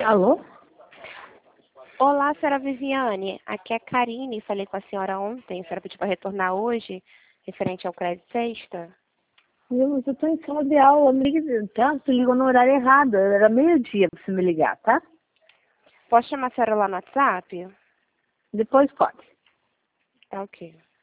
Alô? Olá, senhora Viviane. Aqui é a Karine. Falei com a senhora ontem. A senhora pediu para retornar hoje, referente ao crédito sexta. Eu estou em sala de aula, me liga, tá? Você ligou no horário errado, era meio-dia pra você me ligar, tá? Posso chamar a senhora lá no WhatsApp? Depois pode. Tá ok.